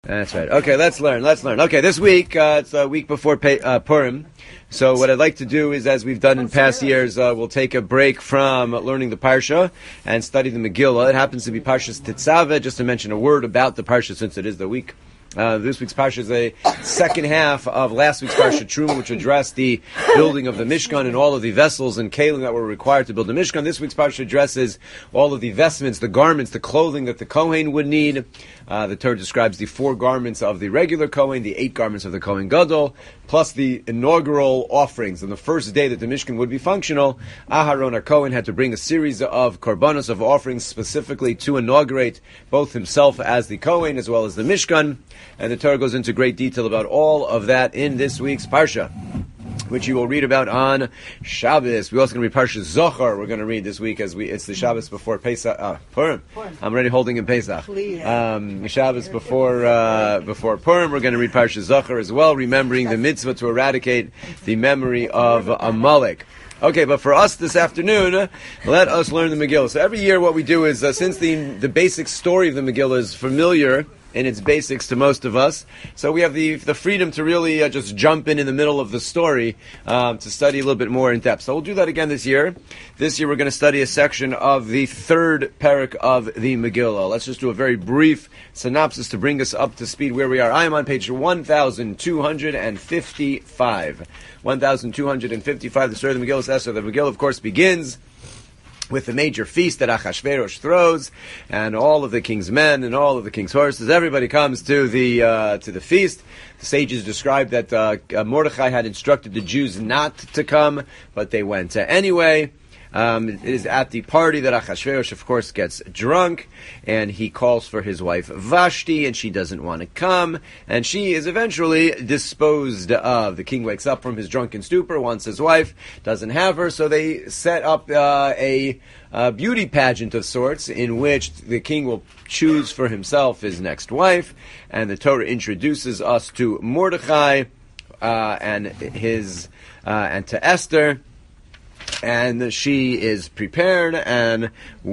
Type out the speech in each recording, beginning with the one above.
That's right. Okay, let's learn. Okay, this week, it's a week before Purim. So what I'd like to do is, as we've done in past years, we'll take a break from learning the Parsha and study the Megillah. It happens to be Parshas Tetzaveh, just to mention a word about the Parsha since it is the week. This week's Parsha is a second half of last week's Parsha Truma, which addressed the building of the Mishkan and all of the vessels and kalim that were required to build the Mishkan. This week's Parsha addresses all of the vestments, the garments, the clothing that the Kohen would need. The Torah describes the 4 garments of the regular Kohen, the 8 garments of the Kohen Gadol, plus the inaugural offerings. On the first day that the Mishkan would be functional, Aharon, our Kohen, had to bring a series of korbanos, of offerings, specifically to inaugurate both himself as the Kohen as well as the Mishkan. And the Torah goes into great detail about all of that in this week's Parsha, which you will read about on Shabbos. We're also going to read Parshas Zohar. We're going to read this week it's the Shabbos before Pesach. Purim. I'm already holding in Pesach. Shabbos before Purim. We're going to read Parshas Zohar as well, remembering the mitzvah to eradicate the memory of Amalek. Okay, but for us this afternoon, let us learn the Megillah. So every year what we do is, since the basic story of the Megillah is familiar in its basics to most of us, so we have the freedom to really just jump in the middle of the story to study a little bit more in depth. So we'll do that again this year. This year we're going to study a section of the third parak of the Megillah. Let's just do a very brief synopsis to bring us up to speed where we are. I am on page 1255. 1255, the story of the Megillah says, so the Megillah, of course, begins with the major feast that Achashverosh throws, and all of the king's men and all of the king's horses. Everybody comes to the feast. The sages describe that Mordechai had instructed the Jews not to come, but they went anyway. It is at the party that Achashverosh, of course, gets drunk, and he calls for his wife Vashti, and she doesn't want to come, and she is eventually disposed of. The king wakes up from his drunken stupor, wants his wife, doesn't have her, so they set up a beauty pageant of sorts in which the king will choose for himself his next wife, and the Torah introduces us to Mordechai and to Esther. And she is prepared and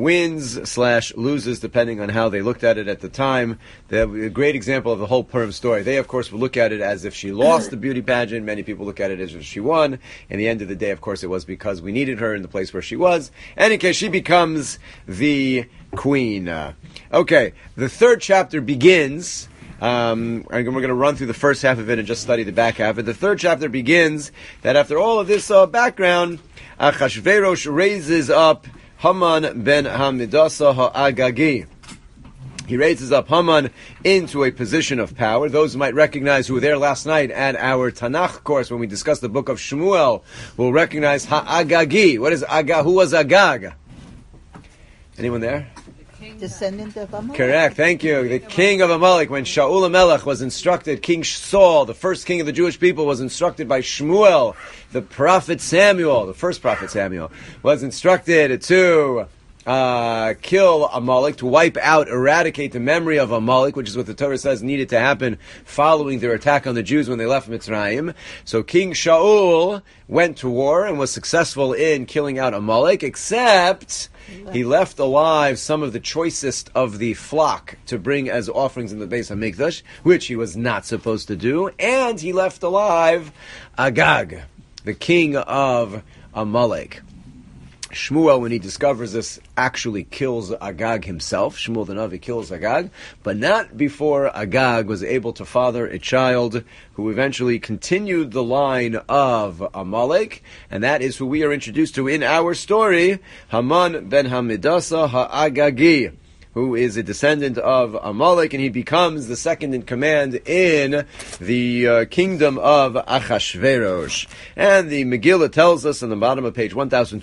wins/loses, depending on how they looked at it at the time. A great example of the whole Purim story. They, of course, would look at it as if she lost the beauty pageant. Many people look at it as if she won. In the end of the day, of course, it was because we needed her in the place where she was. In any case, she becomes the queen. Okay, the third chapter begins. We're going to run through the first half of it and just study the back half. But the third chapter begins that after all of this background, Achashverosh raises up Haman ben Hamidasa ha'Agagi. He raises up Haman into a position of power. Those who might recognize who were there last night at our Tanakh course when we discussed the book of Shmuel will recognize ha'Agagi. What is Agag? Who was Agag? Anyone there? Descendant of Amalek. Correct, thank you. The king of Amalek, when Shaul HaMelech was instructed, King Saul, the first king of the Jewish people, was instructed by Shmuel, the prophet Samuel, the first prophet Samuel, was instructed to kill Amalek, to wipe out, eradicate the memory of Amalek, which is what the Torah says needed to happen following their attack on the Jews when they left Mitzrayim. So King Shaul went to war and was successful in killing out Amalek, except he left alive some of the choicest of the flock to bring as offerings in the Beis HaMikdash, which he was not supposed to do, and he left alive Agag, the king of Amalek. Shmuel, when he discovers this, actually kills Agag himself. Shmuel the Navi kills Agag, but not before Agag was able to father a child who eventually continued the line of Amalek, and that is who we are introduced to in our story, Haman ben Hamidasa ha'Agagi, who is a descendant of Amalek, and he becomes the second in command in the kingdom of Achashverosh. And the Megillah tells us on the bottom of page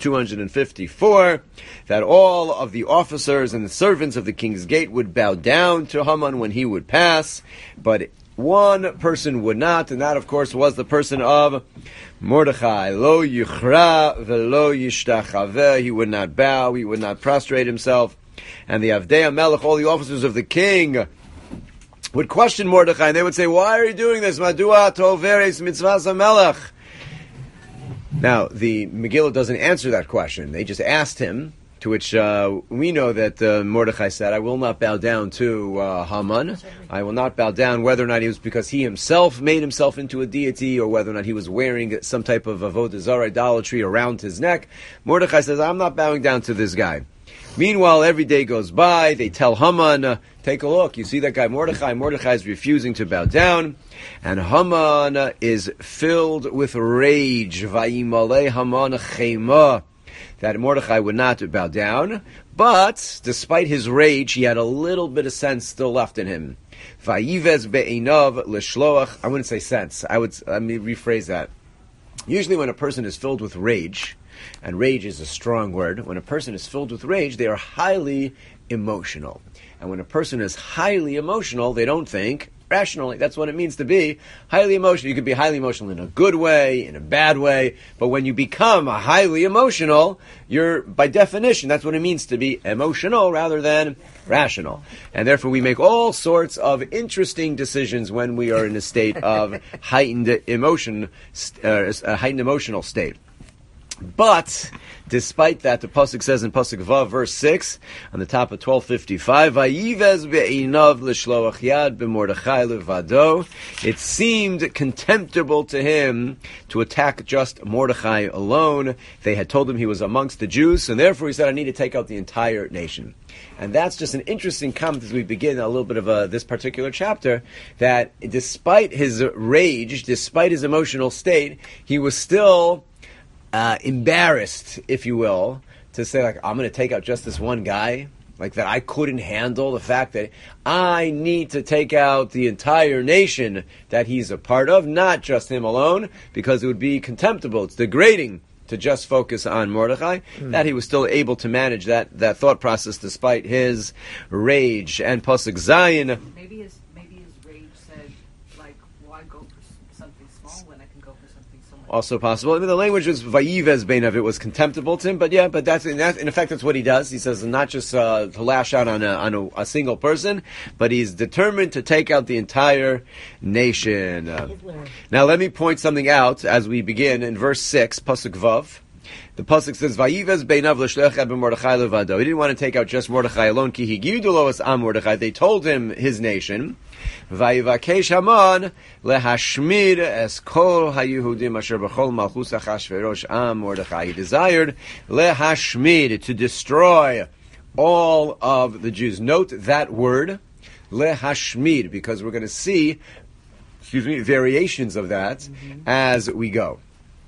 1254 that all of the officers and the servants of the king's gate would bow down to Haman when he would pass, but one person would not, and that, of course, was the person of Mordechai. Lo yichra velo yishtachaveh. He would not bow, he would not prostrate himself. And the Avdei HaMelech, all the officers of the king, would question Mordechai, and they would say, why are you doing this? Madua toveres mitzvahs HaMelech. Now, the Megillah doesn't answer that question. They just asked him to To which we know that Mordechai said, I will not bow down to Haman. I will not bow down, whether or not he was because he himself made himself into a deity, or whether or not he was wearing some type of avodah zarah idolatry around his neck. Mordechai says, I'm not bowing down to this guy. Meanwhile, every day goes by. They tell Haman, take a look. You see that guy Mordechai? Mordechai is refusing to bow down. And Haman is filled with rage. Vayimale Haman chema. That Mordechai would not bow down. But, despite his rage, he had a little bit of sense still left in him. Vayivez be'inav l'shloach. I wouldn't say sense. Let me rephrase that. Usually when a person is filled with rage, and rage is a strong word, when a person is filled with rage, they are highly emotional. And when a person is highly emotional, they don't think rationally. That's what it means to be highly emotional. You can be highly emotional in a good way, in a bad way, but when you become highly emotional, you're, by definition, that's what it means to be emotional rather than rational. And therefore we make all sorts of interesting decisions when we are in a state of heightened emotional state. But, despite that, the Pasuk says in Pasuk Vav, verse 6, on the top of 1255, Vayivez be'inav l'shloach yad b'mordechai levado. It seemed contemptible to him to attack just Mordechai alone. They had told him he was amongst the Jews, and therefore he said, I need to take out the entire nation. And that's just an interesting comment as we begin a little bit of this particular chapter, that despite his rage, despite his emotional state, he was still embarrassed, if you will, to say, like, I'm going to take out just this one guy, like that I couldn't handle the fact that I need to take out the entire nation that he's a part of, not just him alone, because it would be contemptible. It's degrading to just focus on Mordechai, that he was still able to manage that thought process despite his rage. And Pasuk Zayin. Maybe his rage said, like, why go for something small when I can go for something so much? Also possible. I mean, the language was vayivez beinav. It was contemptible to him, but that's in effect that's what he does. He says not just to lash out on a single person, but he's determined to take out the entire nation. Now, let me point something out as we begin in verse 6, Pasuk Vav. The pasuk says, "Vayivez beinav l'shleach b'Mordechai levado." He didn't want to take out just Mordechai alone. Ki higidu lo es am Mordechai. They told him his nation. Vayivakesh Haman lehashmid es kol haYehudim asher b'chol malchus Achashverosh am Mordechai. He desired lehashmid, to destroy all of the Jews. Note that word lehashmid, because we're going to see, variations of that as we go.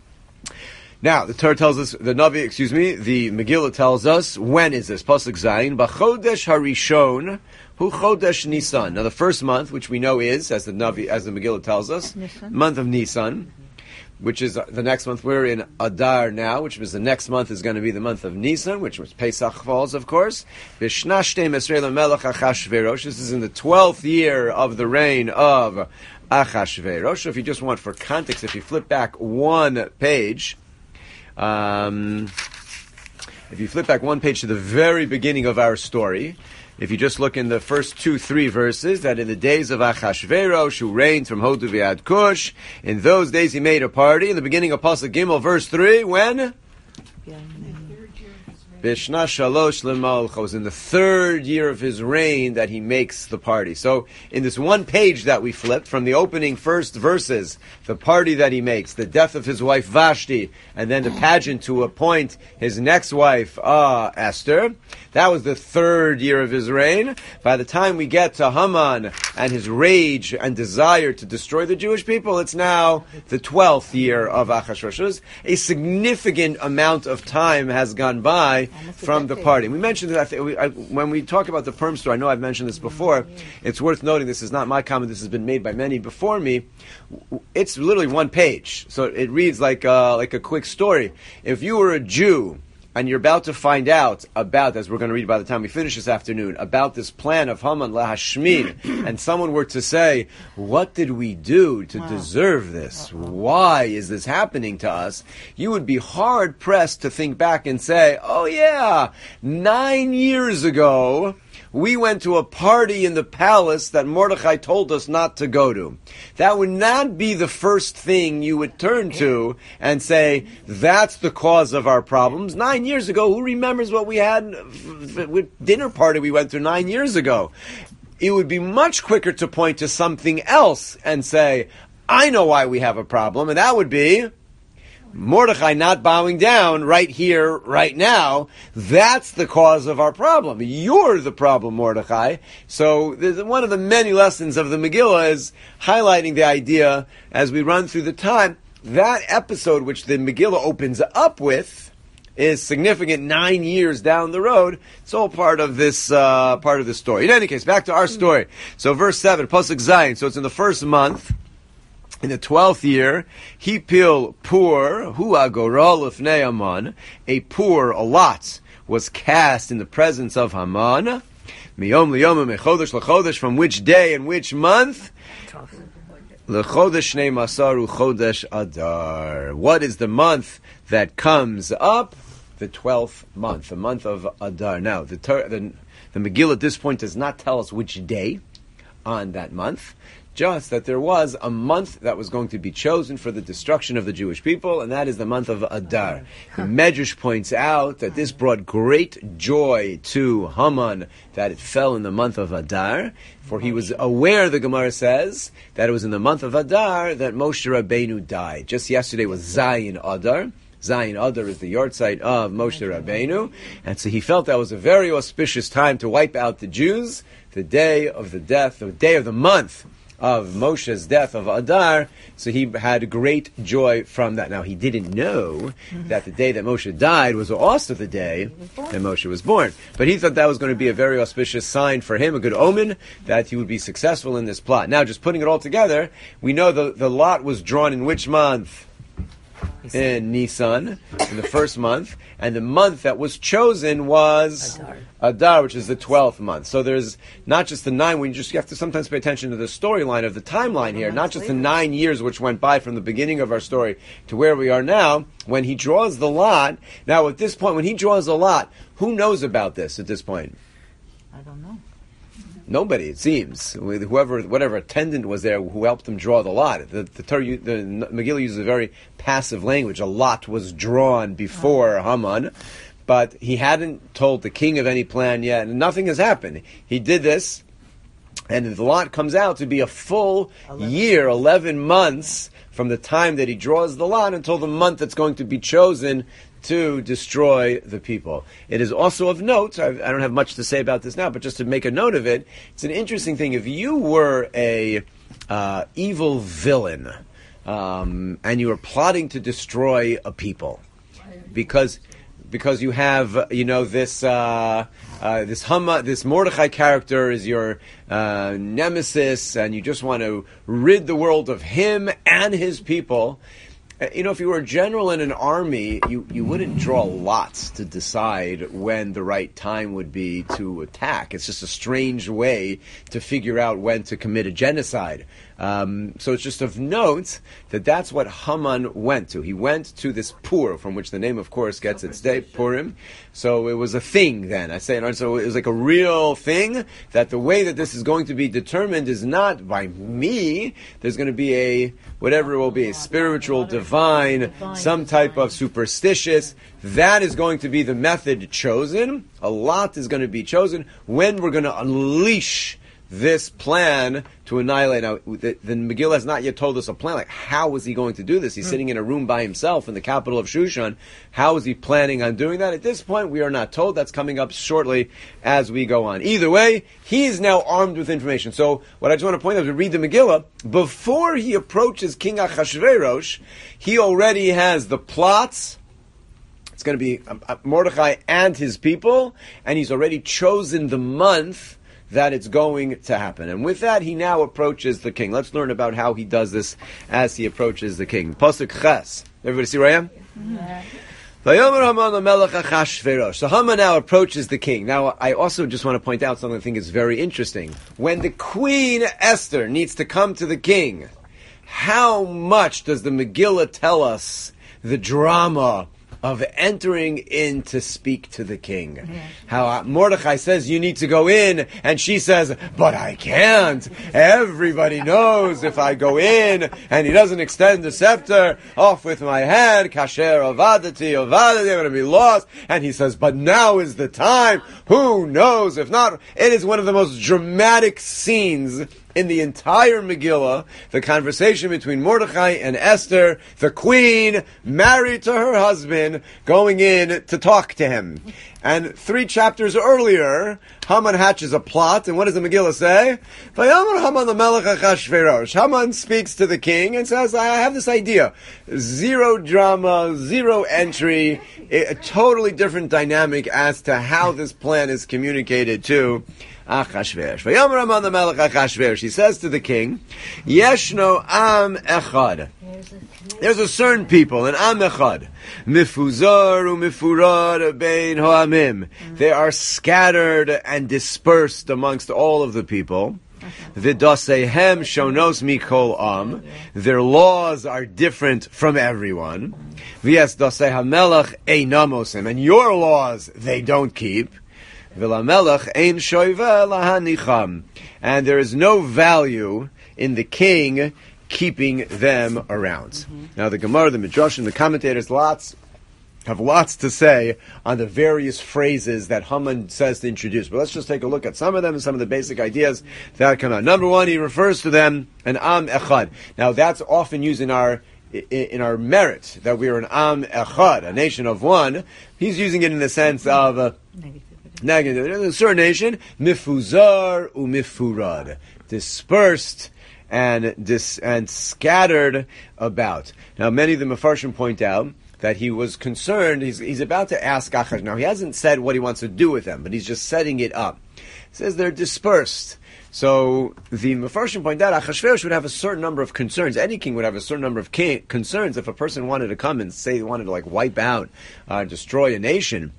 Now, the Torah tells us, the Megillah tells us, when is this? Pasuk Zayin, B'chodesh Harishon, Hu Chodesh Nisan. Now, the first month, which we know is, as the Megillah tells us, month of Nisan, which is the next month. We're in Adar now, which means the next month is going to be the month of Nisan, which was Pesach falls, of course. B'shnashtem Esrei Melech Achashverosh. This is in the 12th year of the reign of Achashverosh. So if you just want for context, if you flip back one page, if you flip back one page to the very beginning of our story, if you just look in the first 2-3 verses, that in the days of Achashverosh, who reigned from Hodu v'ad Kush, in those days he made a party. In the beginning of Pasuk Gimel, verse 3, when? Bishna Shalosh L'Malcha, was in the 3rd year of his reign that he makes the party. So, in this one page that we flipped, from the opening first verses, the party that he makes, the death of his wife Vashti, and then the pageant to appoint his next wife, Esther, that was the 3rd year of his reign. By the time we get to Haman and his rage and desire to destroy the Jewish people, it's now the 12th year of Achashverosh. A significant amount of time has gone by from the party. We mentioned that when we talk about the Purim story, I know I've mentioned this before, it's worth noting, this is not my comment, this has been made by many before me, it's literally one page. So it reads like a quick story. If you were a Jew, and you're about to find out about, as we're going to read by the time we finish this afternoon, about this plan of Haman lahashmid, and someone were to say, what did we do to deserve this? Why is this happening to us? You would be hard-pressed to think back and say, oh yeah, 9 years ago, we went to a party in the palace that Mordechai told us not to go to. That would not be the first thing you would turn to and say, that's the cause of our problems. 9 years ago, who remembers what we had with dinner party we went to 9 years ago? It would be much quicker to point to something else and say, I know why we have a problem, and that would be Mordechai not bowing down right here, right now. That's the cause of our problem. You're the problem, Mordechai. So one of the many lessons of the Megillah is highlighting the idea as we run through the time. That episode, which the Megillah opens up with, is significant 9 years down the road. It's all part of this story. In any case, back to our story. So verse 7, Pasuk Zayin. So it's in the first month. In the 12th year, Hipil Pur, Hu Agorah Lifnei Haman, a pur, a lot, was cast in the presence of Haman. Miyom liyom mechodesh lechodesh, from which day and which month? Lechodesh Shnei Masaru Chodesh Adar. What is the month that comes up? The 12th month, the month of Adar. Now, the Megillah at this point does not tell us which day on that month. Just that there was a month that was going to be chosen for the destruction of the Jewish people, and that is the month of Adar. The Medrash points out that this brought great joy to Haman that it fell in the month of Adar, for he was aware, the Gemara says, that it was in the month of Adar that Moshe Rabbeinu died. Just yesterday was Zayin Adar. Zayin Adar is the yahrzeit of Moshe Rabbeinu, and so he felt that was a very auspicious time to wipe out the Jews, the day of the death, the day of the month of Moshe's death of Adar, so he had great joy from that. Now, he didn't know that the day that Moshe died was also the day that Moshe was born. But he thought that was going to be a very auspicious sign for him, a good omen, that he would be successful in this plot. Now, just putting it all together, we know the lot was drawn in which month? In Nisan, in the first month, and the month that was chosen was Adar, which is the 12th month. So there's not just the 9, you have to sometimes pay attention to the storyline of the timeline here, not just the 9 years which went by from the beginning of our story to where we are now. When he draws the lot, now at this point, when he draws the lot, who knows about this at this point? I don't know. Nobody, it seems. Whatever attendant was there who helped him draw the lot. The Megillah uses a very passive language. A lot was drawn before Haman, but he hadn't told the king of any plan yet, and nothing has happened. He did this, and the lot comes out to be a full year, 11 months, from the time that he draws the lot until the month that's going to be chosen to destroy the people. It is also of note, I don't have much to say about this now, but just to make a note of it, it's an interesting thing. If you were a evil villain, and you were plotting to destroy a people, because you have, this Mordechai character is your nemesis, and you just want to rid the world of him and his people. If you were a general in an army, you wouldn't draw lots to decide when the right time would be to attack. It's just a strange way to figure out when to commit a genocide. So it's just of note that that's what Haman went to. He went to this Pur, from which the name, of course, gets its day, Purim. So it was a thing then. So it was like a real thing, that the way that this is going to be determined is not by me. There's going to be a spiritual, divine, some type of superstitious. That is going to be the method chosen. A lot is going to be chosen when we're going to unleash this plan to annihilate. Now, the Megillah has not yet told us a plan. Like, how is he going to do this? He's sitting in a room by himself in the capital of Shushan. How is he planning on doing that? At this point, we are not told. That's coming up shortly as we go on. Either way, he is now armed with information. So, what I just want to point out is, we read the Megillah, before he approaches King Achashverosh, he already has the plots. It's going to be Mordechai and his people, and he's already chosen the month that it's going to happen. And with that, he now approaches the king. Let's learn about how he does this as he approaches the king. Pasuk Ches. Everybody see where I am? Mm-hmm. So Haman now approaches the king. Now, I also just want to point out something I think is very interesting. When the Queen Esther needs to come to the king, how much does the Megillah tell us the drama of entering in to speak to the king. How Mordechai says you need to go in, and she says, but I can't. Everybody knows if I go in and he doesn't extend the scepter, off with my head, kasher avadati, I'm going to be lost. And he says, but now is the time. Who knows? If not, it is one of the most dramatic scenes in the entire Megillah, the conversation between Mordechai and Esther, the queen, married to her husband, going in to talk to him. And 3 chapters earlier, Haman hatches a plot, and what does the Megillah say? Vayomer Haman l'melech Achashverosh. Haman speaks to the king and says, I have this idea. 0 drama, 0 entry, a totally different dynamic as to how this plan is communicated to Achashverosh. Vayomer Haman l'melech Achashverosh. He says to the king, Yeshno am echad. There's a certain people, an am echad. Mifuzar u'mifurad bein ho'amim. They are scattered and dispersed amongst all of the people. V'dasehem shonos mikol am. Their laws are different from everyone. V'yes daseh hamelech einamosim. And your laws they don't keep. V'lamelech ein shoyveh lahanicham. And there is no value in the king keeping them around. Now the Gemara, the Midrash, and the commentators have lots to say on the various phrases that Haman says to introduce. But let's just take a look at some of them and some of the basic ideas that come out. Number 1, he refers to them an Am Echad. Now that's often used in our merit, that we are an Am Echad, a nation of one. He's using it in the sense of negative. A certain nation, Mifuzar u'mifurad, dispersed and scattered about. Now, many of the Mefarshim point out that he was concerned. He's about to ask Achashverosh. Now, he hasn't said what he wants to do with them, but he's just setting it up. He says they're dispersed. So the Mefarshim point out Achashverosh would have a certain number of concerns. Any king would have a certain number of concerns if a person wanted to come and say he wanted to wipe out, destroy a nation.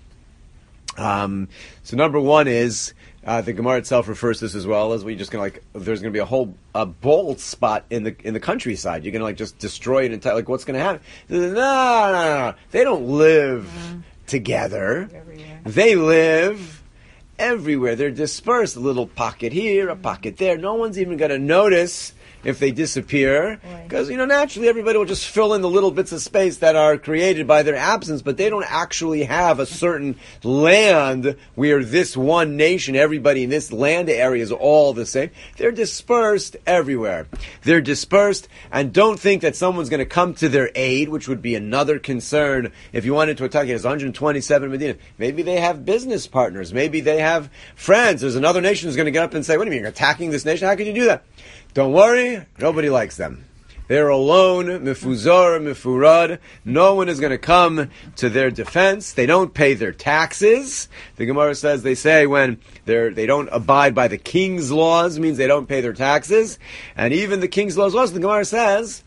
So number 1 is. The Gemara itself refers to this as well as there's going to be a whole bold spot in the countryside. You're going to just destroy it entirely. What's going to happen? No. They don't live together. Everywhere. They live everywhere. They're dispersed. A little pocket here, a pocket there. No one's even going to notice if they disappear, because naturally everybody will just fill in the little bits of space that are created by their absence, but they don't actually have a certain land where this one nation, everybody in this land area is all the same. They're dispersed everywhere. They're dispersed, and don't think that someone's going to come to their aid, which would be another concern if you wanted to attack. There's 127 Medina. Maybe they have business partners. Maybe they have friends. There's another nation who's going to get up and say, what do you mean, you're attacking this nation? How could you do that? Don't worry, nobody likes them. They're alone, mifuzar, mifurad. No one is going to come to their defense. They don't pay their taxes. The Gemara says they say when they don't abide by the king's laws, means they don't pay their taxes. And even the king's laws, the Gemara says,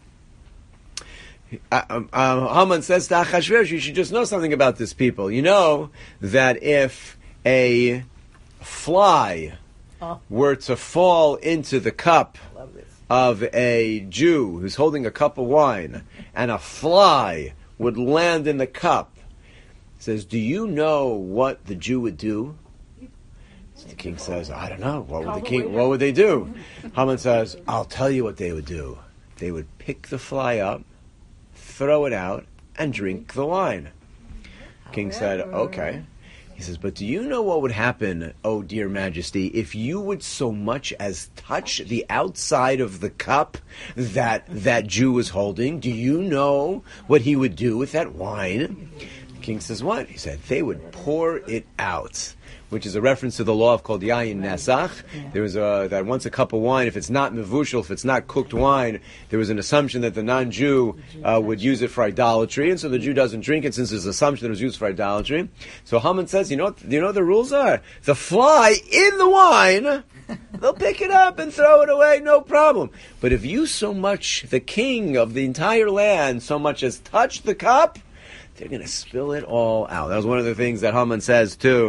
Haman says to Achashverosh, you should just know something about this people. You know that if a fly were to fall into the cup of a Jew who's holding a cup of wine, and a fly would land in the cup, says, do you know what the Jew would do? So the king says, I don't know. What would they do? Haman says, I'll tell you what they would do. They would pick the fly up, throw it out, and drink the wine. King said, okay. He says, but do you know what would happen, oh dear majesty, if you would so much as touch the outside of the cup that Jew was holding? Do you know what he would do with that wine? The king says, what? He said, they would pour it out, which is a reference to the law of called Yayin Nesach. There was that once a cup of wine, if it's not mevushal, if it's not cooked wine, there was an assumption that the non-Jew would use it for idolatry, and so the Jew doesn't drink it since there's an assumption that it was used for idolatry. So Haman says, you know what the rules are? The fly in the wine, they'll pick it up and throw it away, no problem. But if you so much, the king of the entire land, so much as touch the cup, they're going to spill it all out. That was one of the things that Haman says too.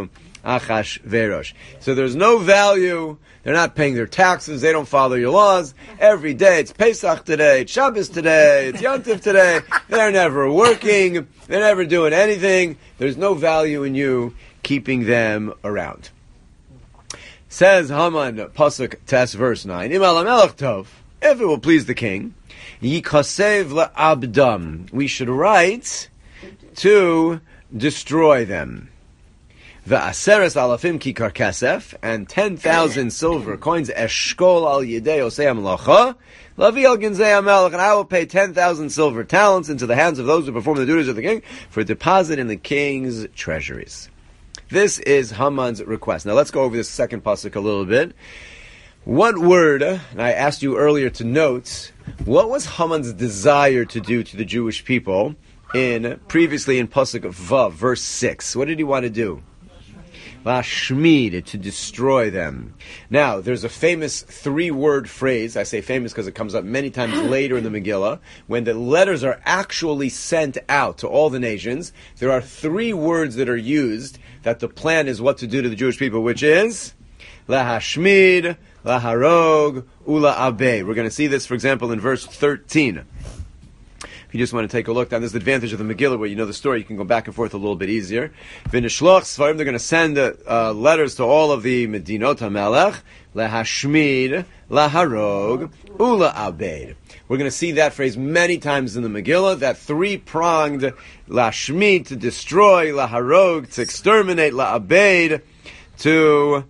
Achashverosh. So there's no value. They're not paying their taxes. They don't follow your laws. Every day, it's Pesach today, it's Shabbos today, it's Yom Tov today. They're never working. They're never doing anything. There's no value in you keeping them around. Says Haman, Pasuk Tes, verse 9, Im al HaMelech Tov, if it will please the king, Yikasev la'abdam, we should write to destroy them. V'aseres alafim kikar kasef, and 10,000 silver coins, eshkol al yedei osei hamelacha, lavi al ginzei hamelech, and I will pay 10,000 silver talents into the hands of those who perform the duties of the king for deposit in the king's treasuries. This is Haman's request. Now let's go over this second pasuk a little bit. What word, and I asked you earlier to note, what was Haman's desire to do to the Jewish people previously in pasuk Vav, verse 6? What did he want to do? Lashmid, to destroy them. Now, there's a famous 3-word phrase. I say famous because it comes up many times later in the Megillah. When the letters are actually sent out to all the nations, there are 3 words that are used that the plan is what to do to the Jewish people, which is Lahashmid, Laharog, Ula Abe. We're going to see this, for example, in verse 13. If you just want to take a look, this is the advantage of the Megillah, where you know the story, you can go back and forth a little bit easier. V'nishloch Sfarim, they're going to send letters to all of the Medinot HaMelech, Lahashmid, Laharog, Ula Abed. We're going to see that phrase many times in the Megillah, that 3-pronged Lashmid, to destroy, Laharog, to exterminate, La'abed, to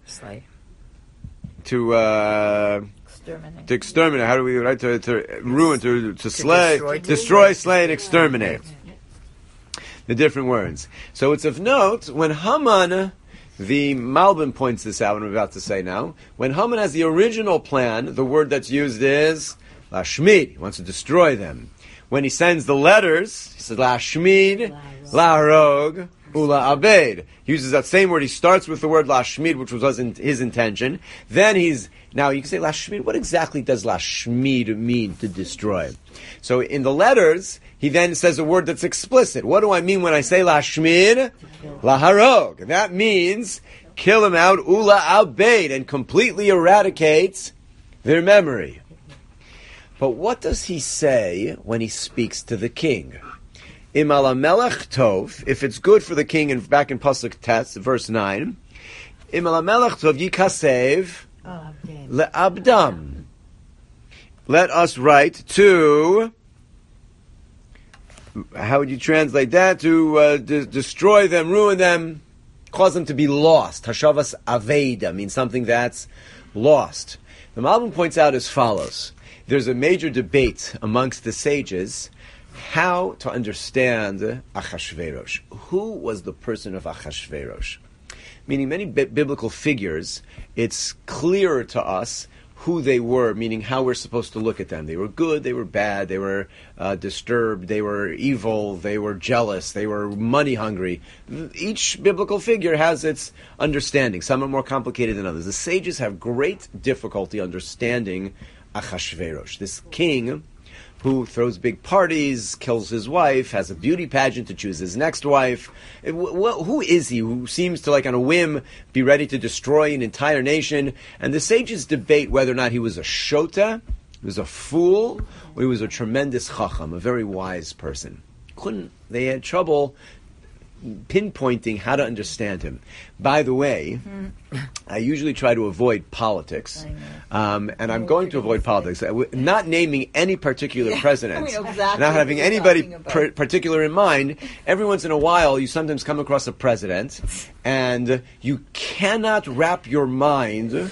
exterminate. How do we write? To ruin, to slay, destroy, slay, and exterminate. The different words. So it's of note when Haman, the Malbim points this out, what I'm about to say now. When Haman has the original plan, the word that's used is Lashmid. He wants to destroy them. When he sends the letters, he says Lashmid, Laharog, Ula Abed. He uses that same word. He starts with the word Lashmid, which was his intention. Then now you can say Lashmid. What exactly does Lashmid mean, to destroy? So in the letters, he then says a word that's explicit. What do I mean when I say Lashmid? Laharog. That means kill him out, Ula Abed, and completely eradicates their memory. But what does he say when he speaks to the king? Im al HaMelech Tov, if it's good for the king, and back in Pasuk Tes, verse 9, Im al HaMelech Tov yikasev le'abdam. Let us write to, how would you translate that? To destroy them, ruin them, cause them to be lost. Hashavas Aveda means something that's lost. The Malbim points out as follows. There's a major debate amongst the sages how to understand Achashverosh. Who was the person of Achashverosh? Meaning many biblical figures, it's clearer to us who they were, meaning how we're supposed to look at them. They were good, they were bad, they were disturbed, they were evil, they were jealous, they were money hungry. Each biblical figure has its understanding. Some are more complicated than others. The sages have great difficulty understanding Achashverosh, this king who throws big parties, kills his wife, has a beauty pageant to choose his next wife. Who is he who seems to, like on a whim, be ready to destroy an entire nation? And the sages debate whether or not he was a shota, he was a fool, or he was a tremendous chacham, a very wise person. They had trouble pinpointing how to understand him. By the way, I usually try to avoid politics, and I'm going to avoid politics. Not naming any particular president, exactly not having anybody particular in mind. Every once in a while, you sometimes come across a president, and you cannot wrap your mind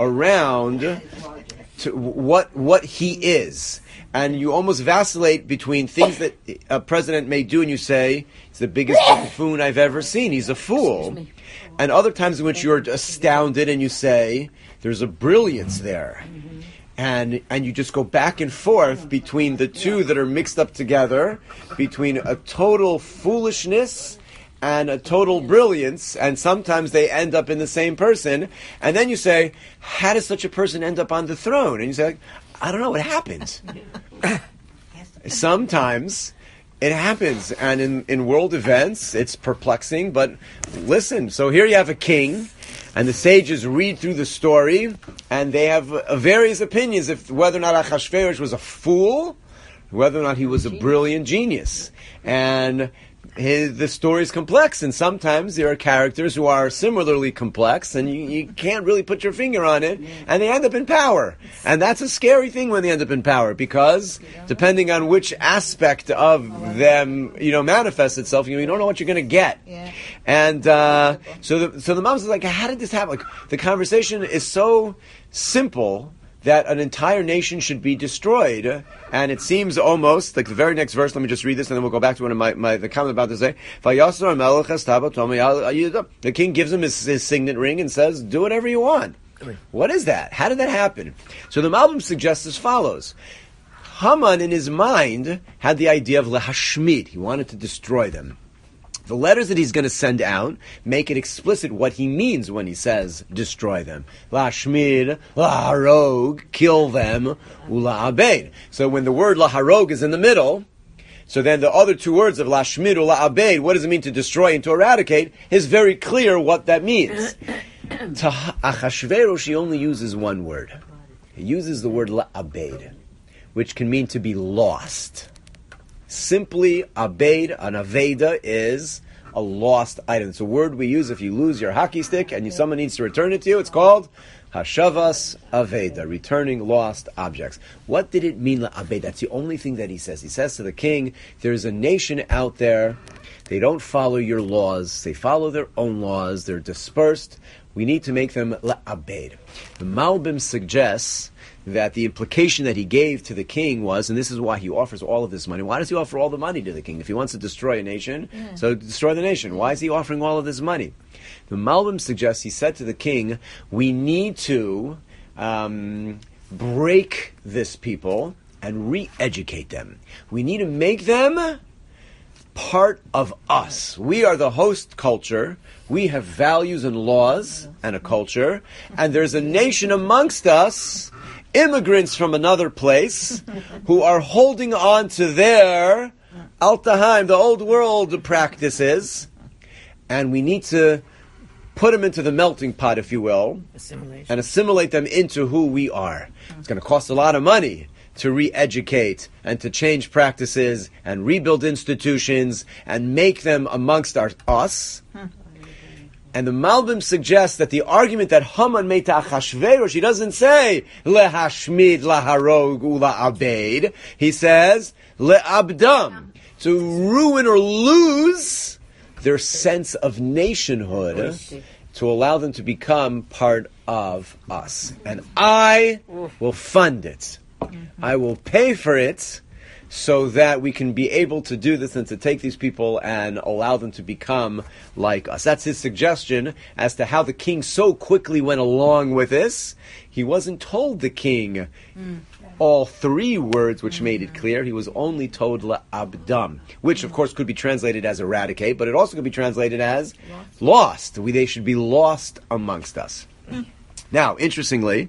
around to what he is. And you almost vacillate between things that a president may do, and you say, he's the biggest buffoon I've ever seen, he's a fool. And other times in which you're astounded and you say, there's a brilliance there. And you just go back and forth between the two that are mixed up together, between a total foolishness and a total brilliance, and sometimes they end up in the same person. And then you say, how does such a person end up on the throne? And you say, I don't know what happened. Sometimes it happens, and in world events, it's perplexing, but listen, so here you have a king, and the sages read through the story, and they have various opinions of whether or not Achashverosh was a fool, whether or not he was a brilliant genius. And the story is complex, and sometimes there are characters who are similarly complex, and you can't really put your finger on it, and they end up in power. And that's a scary thing when they end up in power, because depending on which aspect of them, manifests itself, you don't know what you're going to get. Yeah. And so the mom is like, how did this happen? Like, the conversation is so simple that an entire nation should be destroyed, and it seems almost like the very next verse. Let me just read this, and then we'll go back to one of the comment about to say. The king gives him his signet ring and says, "Do whatever you want." What is that? How did that happen? So the Malbim suggests as follows: Haman, in his mind, had the idea of lehashmid. He wanted to destroy them. The letters that he's going to send out make it explicit what he means when he says destroy them. Lashmid, laharog, kill them, ula'abed. So when the word laharog is in the middle, so then the other two words of lashmid, ula'abed, what does it mean to destroy and to eradicate, is very clear what that means. To Achashverosh, he only uses one word. He uses the word la'abed, which can mean to be lost. Simply, abed, an aveda, is a lost item. It's a word we use if you lose your hockey stick and someone needs to return it to you. It's called hashavas aveda, returning lost objects. What did it mean, abed? That's the only thing that he says. He says to the king, there's a nation out there, they don't follow your laws, they follow their own laws, they're dispersed. We need to make them abed. The Malbim suggests that the implication that he gave to the king was, and this is why he offers all of this money. Why does he offer all the money to the king? If he wants to destroy a nation, so destroy the nation. Why is he offering all of this money? The Malbim suggests he said to the king, we need to break this people and re-educate them. We need to make them part of us. We are the host culture. We have values and laws and a culture, and there's a nation amongst us, immigrants from another place, who are holding on to their Altaheim, the old world practices, and we need to put them into the melting pot, if you will, and assimilate them into who we are. It's going to cost a lot of money to re-educate and to change practices and rebuild institutions and make them amongst us. And the Malbim suggests that the argument that Haman made to Achashverosh, he doesn't say lehashmid, laharog, ula'abed. He says le'abdam, to ruin or lose their sense of nationhood, to allow them to become part of us. And I will fund it. I will pay for it, so that we can be able to do this and to take these people and allow them to become like us. That's his suggestion as to how the king so quickly went along with this. He wasn't told, the king, all three words which made it clear. He was only told la'abdam, which of course could be translated as eradicate, but it also could be translated as lost. They should be lost amongst us. Now, interestingly,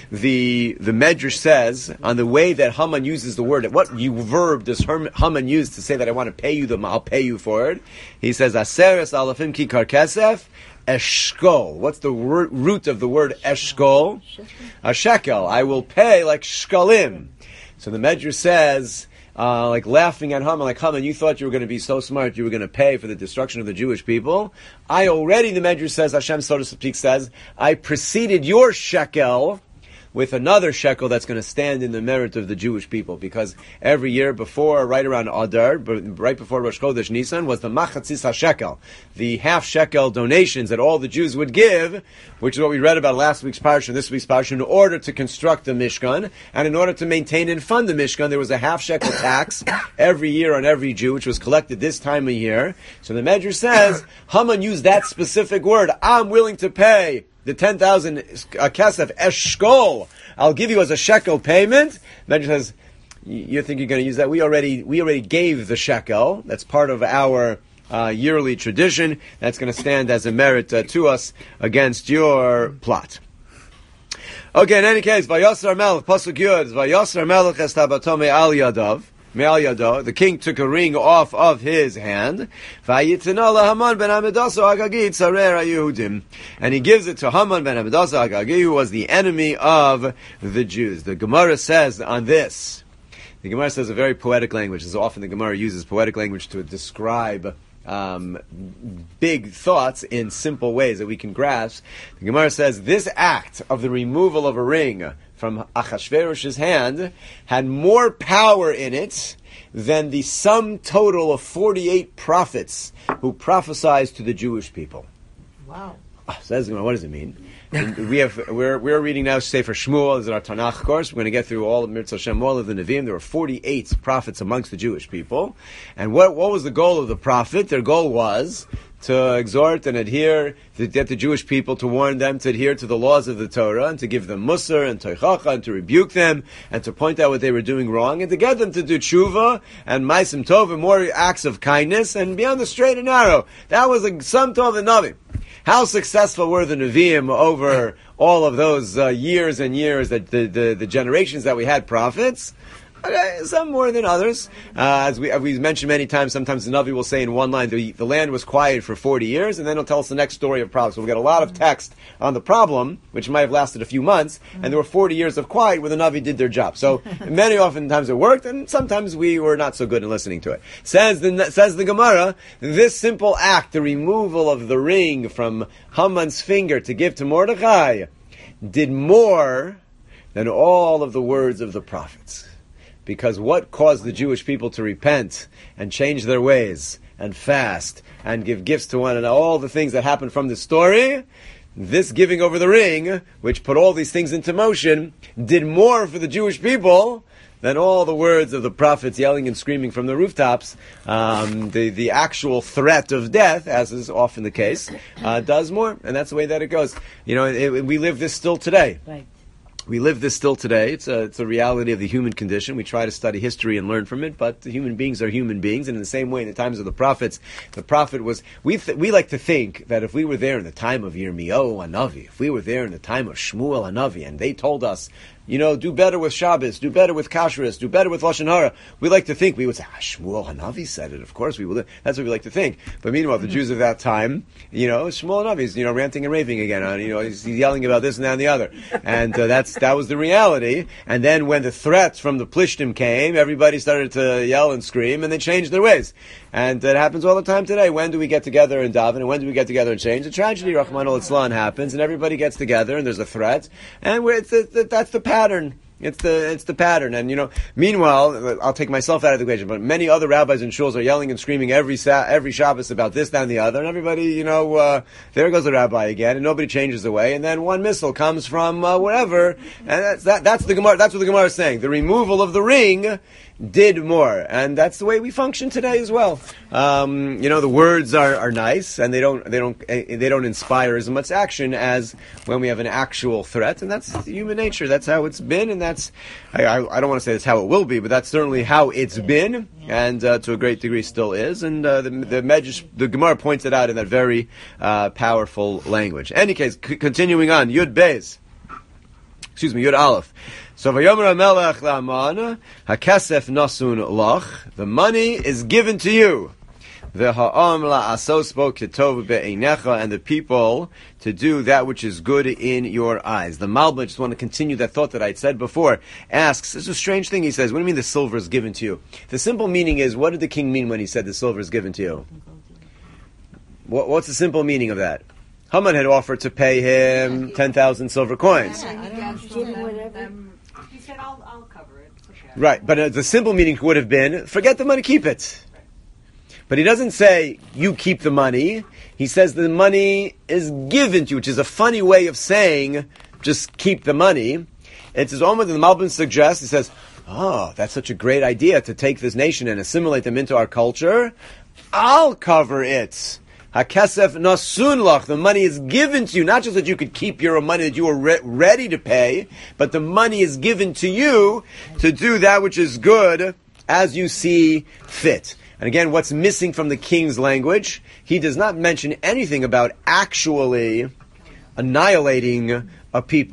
the Medrash says, on the way that Haman uses the word, what verb does Haman use to say that I want to pay you, I'll pay you for it? He says, Aseres alafim kikar kesef eshkol. What's the root of the word eshkol? A shekel. I will pay like shkalim. So the Medrash says, like laughing at Haman, like, Haman, you thought you were going to be so smart, you were going to pay for the destruction of the Jewish people. The Medrash says, Hashem, so to speak, says, I preceded your shekel with another shekel that's going to stand in the merit of the Jewish people. Because every year before, right around Adar, right before Rosh Chodesh Nisan, was the Machatzis HaShekel, the half shekel donations that all the Jews would give, which is what we read about last week's parsha, this week's parsha, in order to construct the Mishkan, and in order to maintain and fund the Mishkan, there was a half shekel tax every year on every Jew, which was collected this time of year. So the Medrash says, Haman used that specific word, I'm willing to pay the 10,000 kesef eshkol, I'll give you as a shekel payment. Medrash says, you think you're going to use that? We already gave the shekel. That's part of our yearly tradition. That's going to stand as a merit to us against your plot. Okay, in any case, Vayasar Melech, Pasuk Yud, Vayasar Melech es tabatome al yadav. me'al yado. The king took a ring off of his hand. Vayitna laHaman ben Hammedaso Agagi tzarer haYehudim. And he gives it to Haman ben Hammedaso Agagi, who was the enemy of the Jews. The Gemara says on this, the Gemara says a very poetic language. As often the Gemara uses poetic language to describe big thoughts in simple ways that we can grasp. The Gemara says this act of the removal of a ring from Achashverosh's hand had more power in it than the sum total of 48 prophets who prophesied to the Jewish people. Wow. Says the Gemara, what does it mean? We're reading now Sefer Shmuel. This is our Tanakh course. We're going to get through all of Mirz Hashem, all of the Nevi'im. There were 48 prophets amongst the Jewish people. And what was the goal of the prophet? Their goal was to exhort and adhere, to get the Jewish people, to warn them to adhere to the laws of the Torah, and to give them musar and toichacha, and to rebuke them, and to point out what they were doing wrong, and to get them to do tshuva, and ma'asim tov, and more acts of kindness, and be on the straight and narrow. That was a sum tov and navi. How successful were the Nevi'im over all of those years and years, that the generations that we had prophets? Okay, some more than others. As we mentioned many times, sometimes the Navi will say in one line, the land was quiet for 40 years, and then he'll tell us the next story of problems. So we'll get a lot of text on the problem, which might have lasted a few months, and there were 40 years of quiet where the Navi did their job. So many oftentimes it worked, and sometimes we were not so good in listening to it. Says the Gemara, this simple act, the removal of the ring from Haman's finger to give to Mordechai, did more than all of the words of the prophets. Because what caused the Jewish people to repent and change their ways and fast and give gifts to one another, all the things that happened from the story, this giving over the ring, which put all these things into motion, did more for the Jewish people than all the words of the prophets yelling and screaming from the rooftops. The actual threat of death, as is often the case, does more. And that's the way that it goes. We live this still today. Right. We live this still today. It's a reality of the human condition. We try to study history and learn from it, but the human beings are human beings. And in the same way, in the times of the prophets, the prophet was... We like to think that if we were there in the time of Yirmiyahu Hanavi, if we were there in the time of Shmuel Hanavi, and they told us, do better with Shabbos, do better with Kashrus, do better with Lashon Hara, we like to think, we would say, Shmuel Hanavi said it, of course we would. That's what we like to think. But meanwhile, the Jews of that time, Shmuel Hanavi's, ranting and raving again, he's yelling about this and that and the other. And that was the reality. And then when the threats from the Plishtim came, everybody started to yell and scream, and they changed their ways. And it happens all the time today. When do we get together and daven, and when do we get together and change? A tragedy, Rahman al-Islam, happens, and everybody gets together, and there's a threat, and that's the pattern. It's the pattern. And meanwhile, I'll take myself out of the equation, but many other rabbis and shuls are yelling and screaming every Shabbos about this, that, and the other, and everybody, there goes the rabbi again, and nobody changes the way, and then one missile comes from wherever, and that's the Gemara. That's what the Gemara is saying. The removal of the ring did more, and that's the way we function today as well. The words are nice, and they don't inspire as much action as when we have an actual threat, and that's human nature. That's how it's been, and that's I don't want to say that's how it will be, but that's certainly how it's been, and to a great degree still is. And the Gemara points it out in that very powerful language. In any case, continuing on, Yud Aleph. So Vayomer HaMelech LaHaman, HaKesef Nasun Lach, the money is given to you. V'ha'am la'asos bo ketov be'einecha, and the people to do that which is good in your eyes. The Malbim, I just want to continue that thought that I had said before, asks, this is a strange thing, he says, what do you mean the silver is given to you? The simple meaning is, what did the king mean when he said the silver is given to you? What's the simple meaning of that? Haman had offered to pay him 10,000 silver coins. He said, I'll cover it. Okay. Right, but the simple meaning would have been, forget the money, keep it. But he doesn't say, you keep the money. He says the money is given to you, which is a funny way of saying, just keep the money. It's as almost the Malbim suggests, he says, that's such a great idea to take this nation and assimilate them into our culture. I'll cover it. HaKesef nasun lach, the money is given to you, not just that you could keep your money that you were ready to pay, but the money is given to you to do that which is good as you see fit. And again, what's missing from the king's language, he does not mention anything about actually annihilating a people.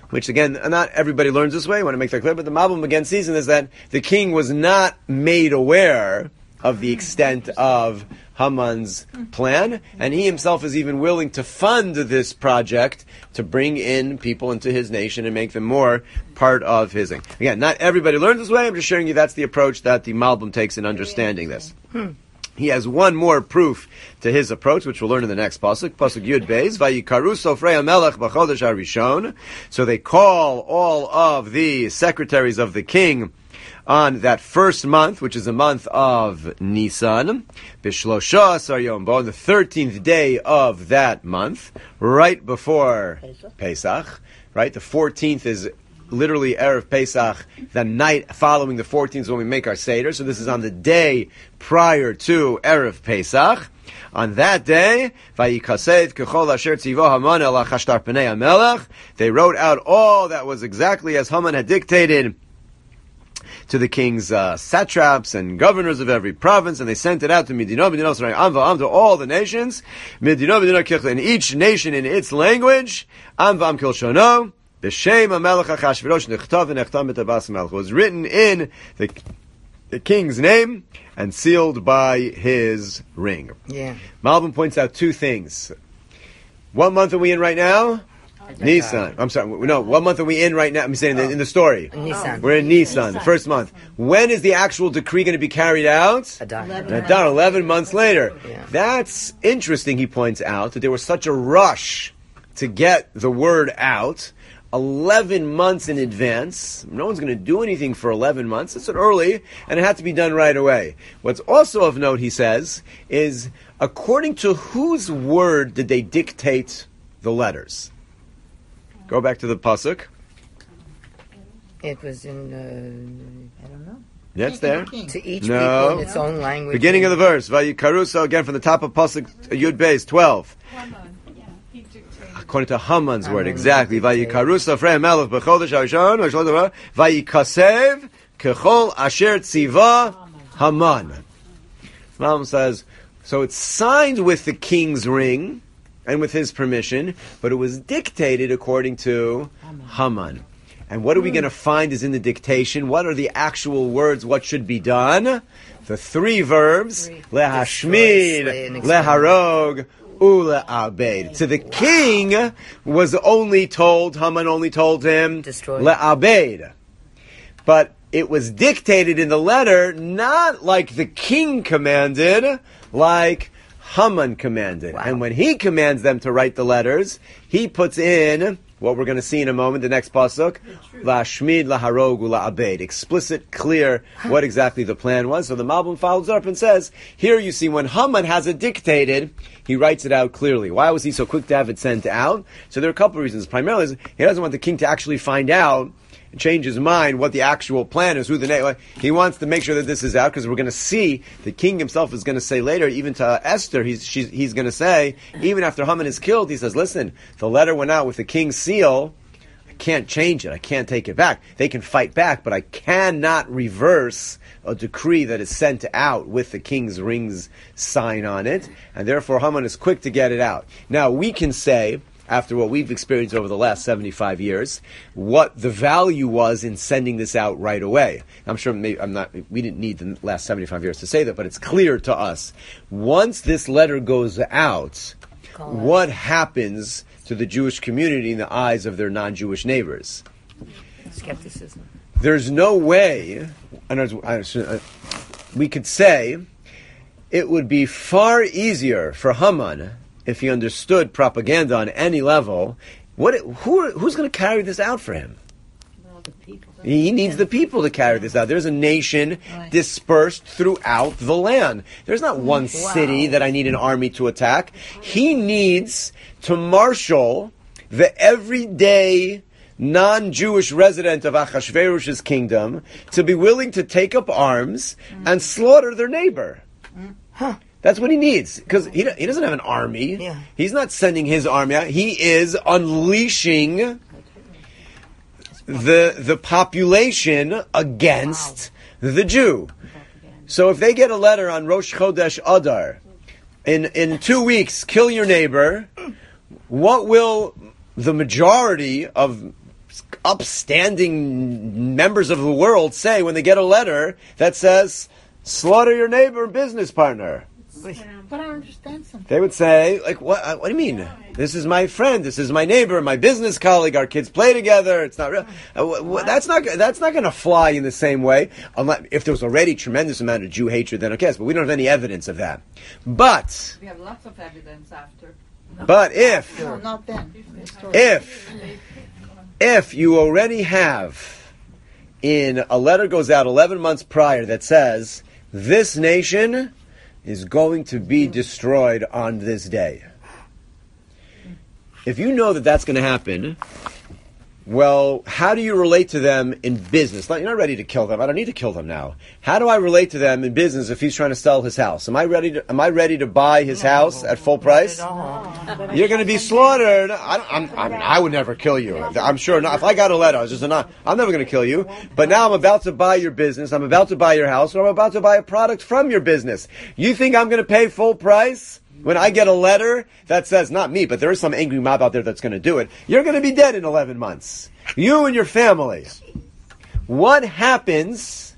which again, not everybody learns this way, I want to make that clear, but the Malbim again sees in is that the king was not made aware of the extent of Haman's plan, and he himself is even willing to fund this project to bring in people into his nation and make them more part of his thing. Again, not everybody learns this way, I'm just sharing you that's the approach that the Malbim takes in understanding this. He has one more proof to his approach, which we'll learn in the next pasuk. Pasuk Yud Beis, Vayikaru Sofrei HaMelech b'chodesh harishon. So they call all of the secretaries of the king on that first month, which is the month of Nisan, Bishlosha Asar Yom Bo, on the 13th day of that month, right before Pesach, right? The 14th is literally Erev Pesach, the night following the 14th is when we make our Seder. So this is on the day prior to Erev Pesach. On that day, Vayikasev Kechol Asher Tzivo Haman El Achashtar Pnei HaMelech. They wrote out all that was exactly as Haman had dictated to the king's satraps and governors of every province, and they sent it out to Midino, to all the nations, in each nation in its language, Amva Am Kilshono, B'Shem HaMelech Achashverosh Nechtav V'Nechtam B'Tabas HaMelech. It was written in the king's name and sealed by his ring. Yeah. Malbim points out two things. What month are we in right now? Nisan. I'm sorry. No, what month are we in right now? I'm saying in the story. Nisan. We're in Nisan, the first month. When is the actual decree going to be carried out? Adar, 11 months later. Yeah. That's interesting, he points out, that there was such a rush to get the word out 11 months in advance. No one's going to do anything for 11 months. It's early, and it had to be done right away. What's also of note, he says, is according to whose word did they dictate the letters? Go back to the pasuk. It was in, I don't know. That's there. to each No. people in its own language. Beginning of the verse. Vayikaruso, again from the top of pasuk Yud Beis 12. He dictated. According to Haman's word, exactly. Vayikaruso Frei Melech b'chodesh harishon vayikasev kechol asher tziva Haman. Malbim says, so it's signed with the king's ring and with his permission, but it was dictated according to Haman. And what are we going to find is in the dictation? What are the actual words? What should be done? The three verbs: lehashmid, leharog, ule'abed. To the king was only told, Haman only told him, Destroy. le'abed. But it was dictated in the letter not like the king commanded, like Haman commanded. Wow. And when he commands them to write the letters, he puts in what we're going to see in a moment, the next pasuk, lashmid, laharog, la'abed. Explicit, clear what exactly the plan was. So the Malbim follows up and says, here you see when Haman has it dictated, he writes it out clearly. Why was he so quick to have it sent out? So there are a couple of reasons. Primarily, is he doesn't want the king to actually find out and change his mind what the actual plan is, who the name. He wants to make sure that this is out, because we're going to see the king himself is going to say later, even to Esther, he's going to say, even after Haman is killed, he says, listen, the letter went out with the king's seal. I can't change it. I can't take it back. They can fight back, but I cannot reverse a decree that is sent out with the king's ring's sign on it, and therefore Haman is quick to get it out. Now, we can say, after what we've experienced over the last 75 years, what the value was in sending this out right away. I'm sure we didn't need the last 75 years to say that, but it's clear to us. Once this letter goes out, what happens to the Jewish community in the eyes of their non-Jewish neighbors? Skepticism. There's no way, we could say, it would be far easier for Haman, if he understood propaganda on any level, who's going to carry this out for him? Well, the people. He needs the people to carry this out. There's a nation dispersed throughout the land. There's not one city that I need an army to attack. He needs to marshal the everyday non-Jewish resident of Achashverosh's kingdom to be willing to take up arms and slaughter their neighbor. That's what he needs, because he doesn't have an army. Yeah. He's not sending his army out. He is unleashing the population against the Jew. So if they get a letter on Rosh Chodesh Adar, in 2 weeks, kill your neighbor, what will the majority of upstanding members of the world say when they get a letter that says, slaughter your neighbor and business partner? But I understand something. They would say, like, what do you mean? This is my friend, this is my neighbor, my business colleague, our kids play together, it's not real. That's not going to fly in the same way, unless, if there was already tremendous amount of Jew hatred, then okay, but we don't have any evidence of that. But, We have lots of evidence after. but if, No, not then. if you already have, in a letter goes out 11 months prior that says, this nation is going to be destroyed on this day. If you know that that's going to happen, well, how do you relate to them in business? You're not ready to kill them. I don't need to kill them now. How do I relate to them in business if he's trying to sell his house? Am I ready to buy his house at full price? You're going to be slaughtered. I would never kill you. I'm sure not. If I got a letter, I'm never going to kill you. But now I'm about to buy your business. I'm about to buy your house, or I'm about to buy a product from your business. You think I'm going to pay full price? When I get a letter that says, not me, but there is some angry mob out there that's going to do it, you're going to be dead in 11 months. You and your family. What happens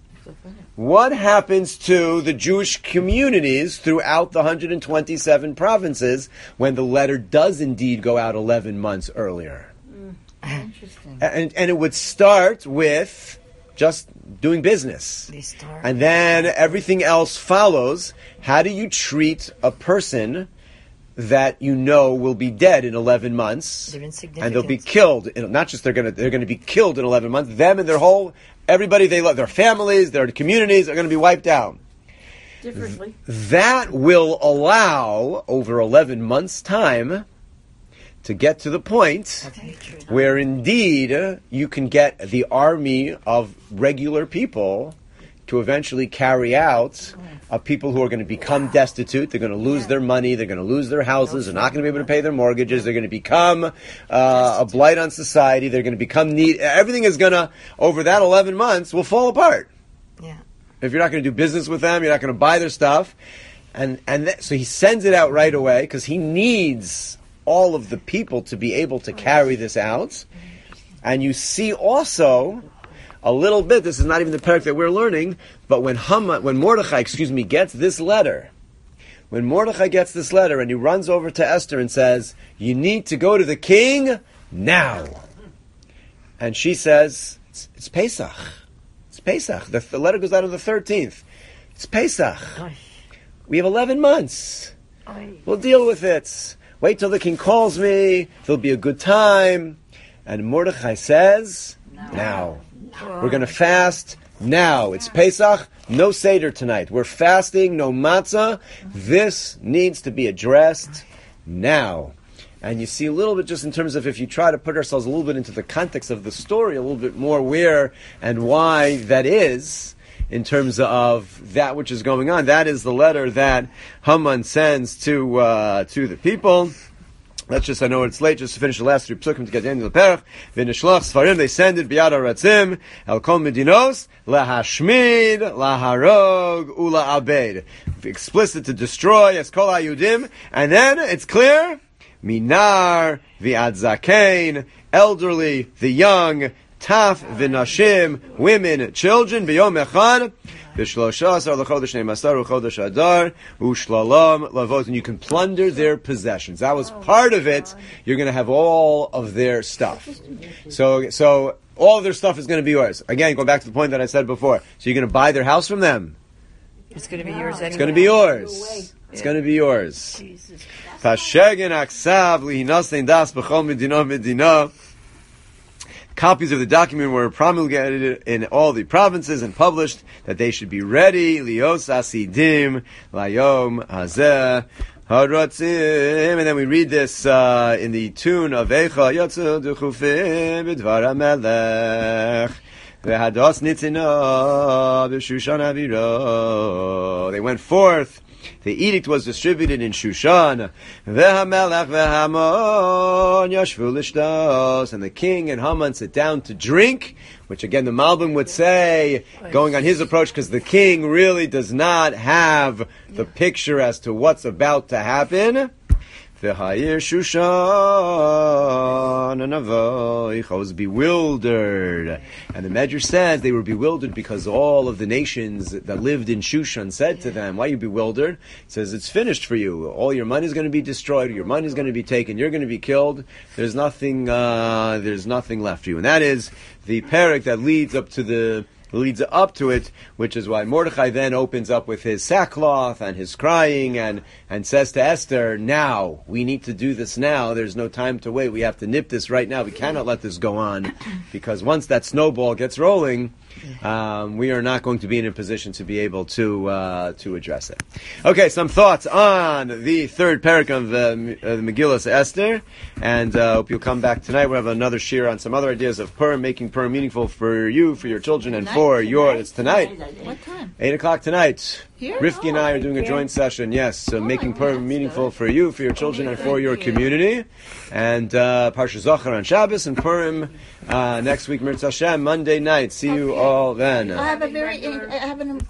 to the Jewish communities throughout the 127 provinces when the letter does indeed go out 11 months earlier? Interesting. And it would start with just doing business. And then everything else follows. How do you treat a person that you know will be dead in 11 months? And they'll be killed. Not just they're going to be killed in 11 months. Them and everybody they love, their families, their communities are going to be wiped out. Differently. That will allow, over 11 months' time, to get to the point where indeed you can get the army of regular people to eventually carry out people who are going to become destitute. They're going to lose their money. They're going to lose their houses. They're not going to be able to pay their mortgages. They're going to become a blight on society. They're going to become everything is going to, over that 11 months, will fall apart. Yeah. If you're not going to do business with them, you're not going to buy their stuff. So he sends it out right away because he needs all of the people to be able to carry this out. And you see also a little bit, this is not even the parak that we're learning, but when Mordechai gets this letter, and he runs over to Esther and says, you need to go to the king now. And she says, it's Pesach. It's Pesach. The letter goes out on the 13th. It's Pesach. We have 11 months. We'll deal with it. Wait till the king calls me. There'll be a good time. And Mordechai says, now. We're going to fast now. It's Pesach. No Seder tonight. We're fasting. No matzah. This needs to be addressed now. And you see a little bit just in terms of if you try to put ourselves a little bit into the context of the story, a little bit more where and why that is, in terms of that which is going on. That is the letter that Haman sends to the people. Let's just, I know it's late, just to finish the last three psukim to get the end of the perach. V'nishlach Sfarim, they send it, biyad haratzim, el kol medinos, lahashmid, laharog, ula abed. Explicit to destroy, as kol hayudim, and then it's clear, minar, v'ad zakein, elderly, the young, taf, v'nashim, women, children, b'yom echad, v'shloshasar l'chodesh ne'masar u'chodesh adar u'shlalam lavot, and you can plunder their possessions. That was part of it. You're going to have all of their stuff. So all of their stuff is going to be yours. Again, going back to the point that I said before. So you're going to buy their house from them. It's going to be yours anyway. It's going to be yours. It's going to be yours. Pashegen aksav lihinasein das b'chol medina medina. Copies of the document were promulgated in all the provinces and published that they should be ready. Lios asidim layom hazeh haratzim. And then we read this in the tune of Eicha Yatzu Duchufim B'dvar HaMelech V'hados Nitzina B'Shushan Aviro. They went forth. The edict was distributed in Shushan. V'hamelech v'hamon yashvu lishtos. And the king and Haman sit down to drink, which again the Malbim would say, going on his approach, because the king really does not have the picture as to what's about to happen. V'hayir Shushan anavoich was bewildered. And the Medrash says they were bewildered because all of the nations that lived in Shushan said to them, why are you bewildered? It says, it's finished for you. All your money is going to be destroyed, your money is going to be taken, you're going to be killed. There's nothing left for you. And that is the parak that leads up to it, which is why Mordechai then opens up with his sackcloth and his crying and says to Esther, now, we need to do this now. There's no time to wait. We have to nip this right now. We cannot let this go on, because once that snowball gets rolling, we are not going to be in a position to be able to address it. Okay, some thoughts on the third parak of the Megillas Esther, and hope you'll come back tonight. We'll have another shir on some other ideas of Purim, making Purim meaningful for you, for your children, and for your... It's tonight. What time? 8 o'clock tonight. Here? Rifki and I are doing a joint session, yes, so making Purim meaningful for you, for your children, and for your community. And Parsha Zohar on Shabbos, and Purim next week, Mirz Hashem, Monday night. See you all then. I have an